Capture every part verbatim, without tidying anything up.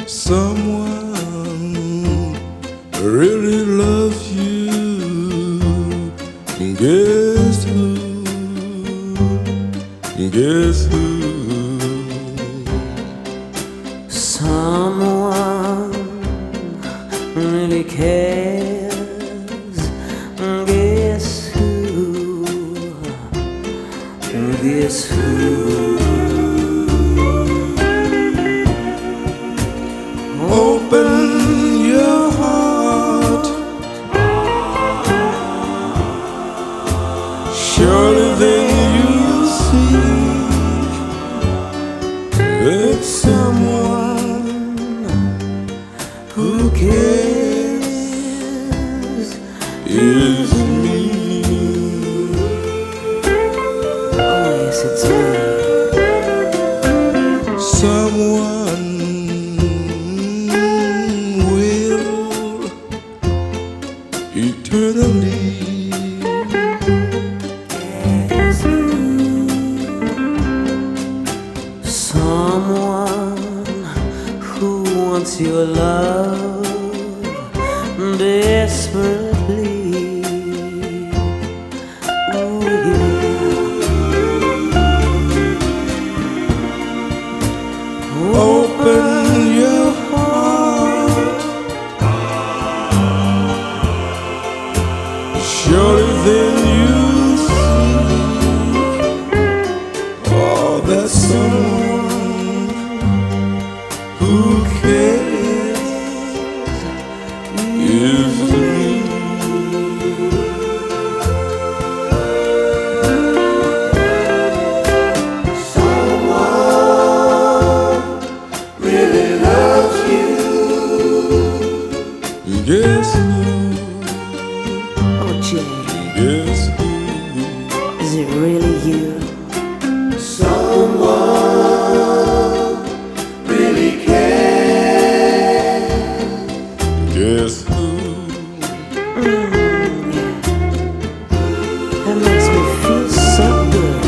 Someone really loves you. Guess who? Guess who? Someone really cares. Guess who? Guess who? Open your heart. Surely then you'll see that someone who cares is me. Oh yes, it's me. Someone will eternally someone who wants your love desperately. Oh yeah. open your heart. Surely then you'll see oh, that someone who cares is me. Someone really loves you. Guess who? Oh Jay, Guess who? is it really you? Someone really cares. Guess who? Mm, yeah. That makes me feel so good.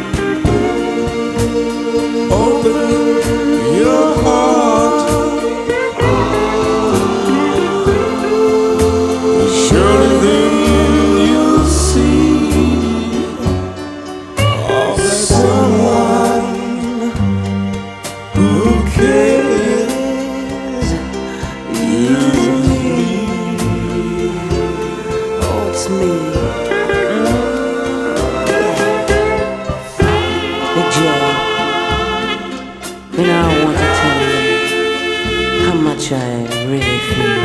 Open your heart. Surely then you'll see oh, that someone who cares is me. Oh, it's me. Big Joe, you know, I want to tell you how much I really feel.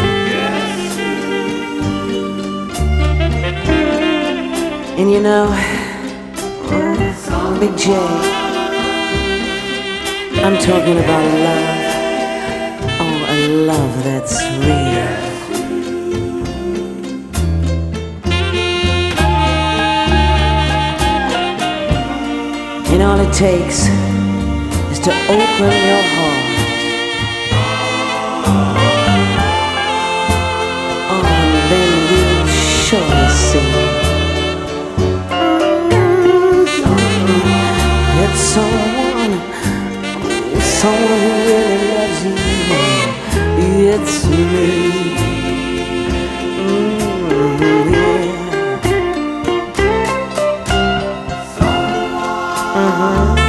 And you know, oh, Big J, I'm talking about love. Oh, a love that's real. And all it takes is to open your heart. Oh, and then you'll surely see it's someone, someone who really loves you. It's me. Mm, yeah. Uh-huh.